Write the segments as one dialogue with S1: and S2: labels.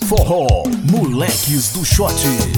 S1: Forró, moleques do shot.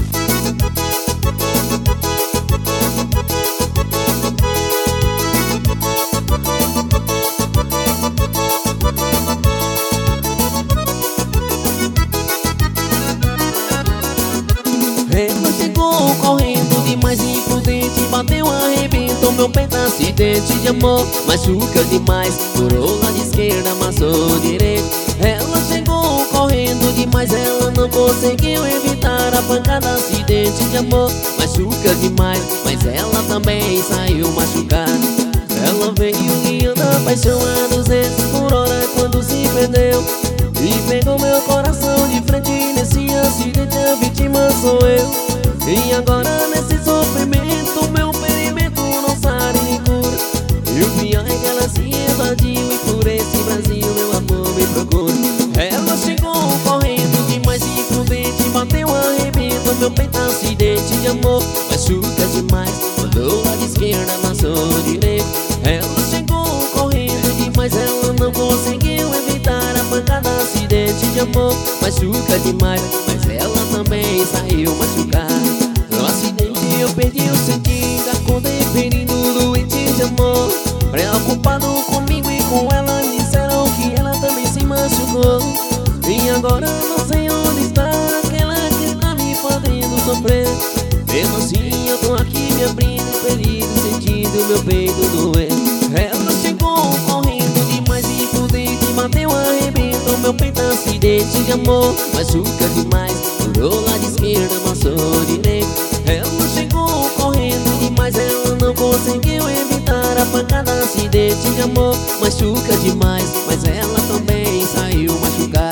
S2: Ela chegou correndo demais, imprudente, bateu, arrebentou meu peito, acidente de amor, machuca demais, furou lado esquerdo, amassou direito. Ela chegou correndo demais, ela não conseguiu evitar a pancada, acidente de amor, machuca demais, mas ela também saiu machucada. Ela veio guiando a paixão a 200 por hora quando se perdeu e pegou meu coração de frente. Nesse acidente a vítima sou eu. E agora nesse sofrimento meu ferimento não sara nem cura. E o pior é que ela se evadiu e por esse Brasil meu amor me procura. Ela chegou correndo demais, imprudente, bateu, arrebentou meu peito, acidente de amor, machuca demais, mandou lado esquerdo, amassou direito. Ela chegou correndo demais, ela não conseguiu evitar a pancada, acidente de amor, machuca demais, mas ela também saiu machucada. No acidente eu perdi o sentido, acordei ferido, doente de amor, preocupado comigo e com ela, disseram que ela também se machucou. E agora não sei onde está aquela que está me fazendo sofrer. Mesmo assim eu tô aqui me abrindo, ferido, sentindo meu peito doer. Ela chegou correndo demais, imprudente, bateu, arrebentou meu peito, acidente de amor, machuca demais, furou lado esquerdo, amassou direito. Ela chegou correndo demais, ela não conseguiu evitar a pancada, acidente de amor, machuca demais, mas ela também saiu machucada.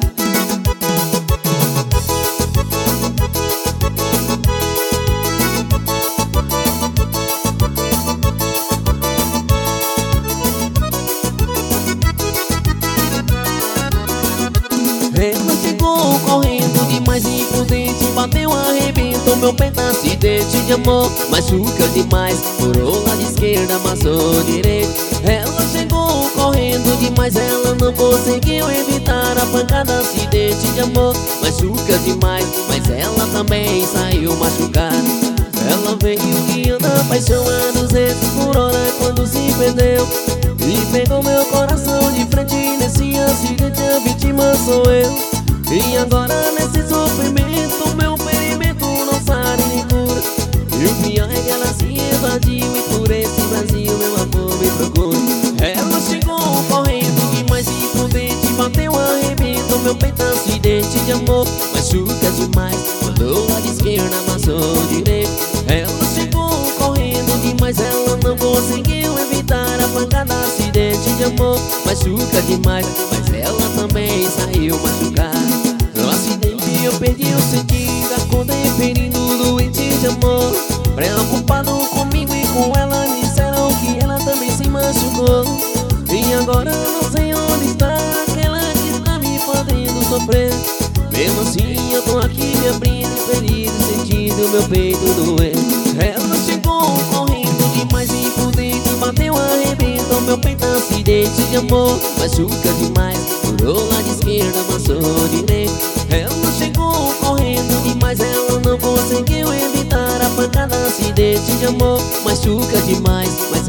S2: Ela chegou correndo demais, imprudente, bateu, arrebentou meu peito, acidente de amor, machuca demais, furou lado esquerdo, amassou direito. Ela chegou correndo demais, ela não conseguiu evitar a pancada, acidente de amor, machuca demais, mas ela também saiu machucada. Ela veio guiando a paixão a 200 por hora quando se perdeu e pegou meu coração de frente. Nesse acidente a vítima sou eu. E agora nesse sofrimento meu ferimento não sara nem cura. E o pior é que ela se evadiu e por esse Brasil meu amor me procura. Ela chegou correndo demais, imprudente, bateu, arrebentou meu peito, acidente de amor, machuca demais, mandou lado esquerdo, amassou direito. Ela chegou correndo demais, ela não conseguiu evitar a pancada, acidente de amor, machuca demais, mas ela também saiu machucada. No acidente eu perdi o sentido, acordei ferido, doente de amor, preocupado comigo e com ela, disseram que ela também se machucou. E agora não sei onde está aquela que está me fazendo sofrer. Mesmo assim eu tô aqui me abrindo, ferido, sentindo meu peito doer. Ela chegou correndo demais, imprudente, bateu, arrebentou meu peito, acidente de amor, machuca demais, furou lado esquerdo, amassou direito. Ela chegou correndo demais, ela não conseguiu evitar a pancada, acidente de amor, machuca demais, mas